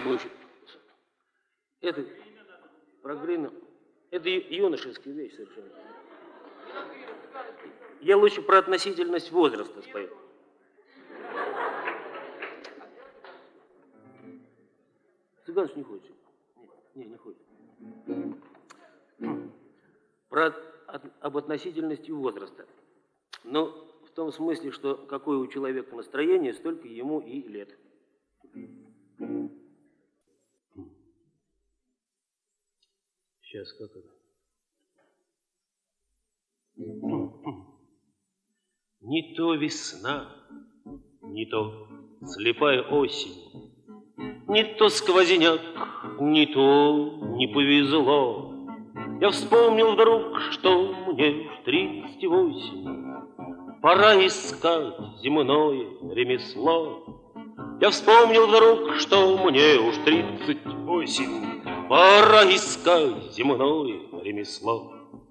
Лучше. Это про Грина. Это юношеская вещь совершенно. Я лучше про относительность возраста спою. Цыганович не хочет. Не хочет. Об относительности возраста. Но в том смысле, что какое у человека настроение, столько ему и лет. Сейчас как это? Не то весна, не то слепая осень, не то сквозняк, не то не повезло. Я вспомнил вдруг, что мне уж 38, пора искать земное ремесло. Я вспомнил вдруг, что мне уж 38, пора искать земное ремесло.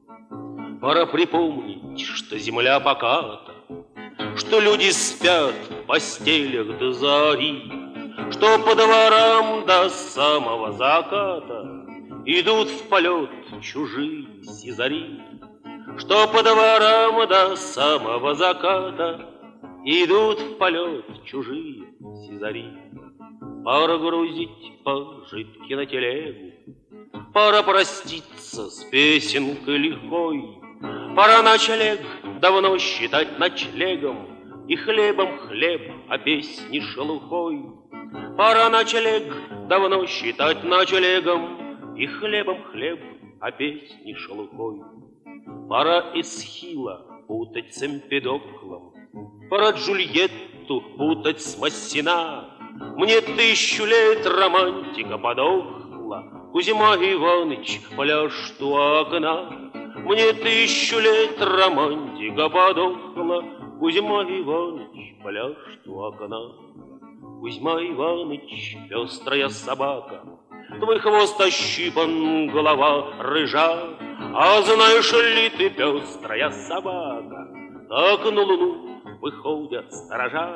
Пора припомнить, что земля поката, что люди спят в постелях до зари, что по дворам до самого заката идут в полет чужие сизари, что по дворам до самого заката идут в полет чужие сизари. Пора грузить пожитки на телегу, пора проститься с песенкой лихой, пора ночлег давно считать ночлегом и хлебом хлеб, а песни шелухой. Пора ночлег давно считать ночлегом и хлебом хлеб, а песни шелухой. Пора Эсхила путать с Эмпедоклом, пора Джульетту путать с Массина. Мне 1000 лет романтика подохла, Кузьма Иваныч пляшет у окна. Мне 1000 лет романтика подохла, Кузьма Иваныч пляшет у окна. Кузьма Иваныч, пестрая собака, твой хвост ощипан, голова рыжа. А знаешь ли ты, пестрая собака, так на луну выходят сторожа?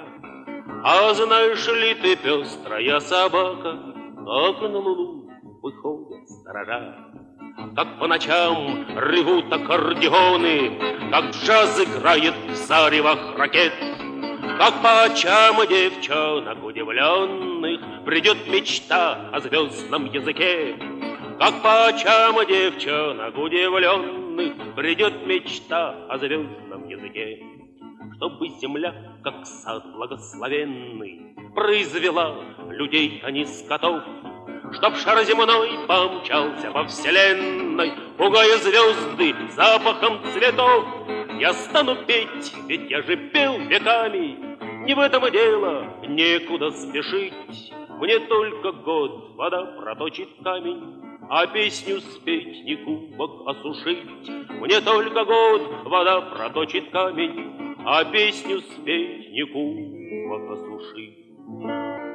А знаешь ли ты, пестрая собака, как на луну выходят сторожа? Как по ночам ревут аккордеоны, как джаз играет в заревах ракет, как по очам девчонок удивленных придет мечта о звездном языке. Как по очам девчонок удивленных придет мечта о звездном языке. Чтобы земля, как сад благословенный, произвела людей, а не скотов, чтоб шар земной помчался по вселенной, пугая звезды запахом цветов. Я стану петь, ведь я же пел веками, не в этом и дело, некуда спешить. Мне только год вода проточит камень, а песню спеть не кубок осушить. Мне только год вода проточит камень, а песню спеть не кубок осушить.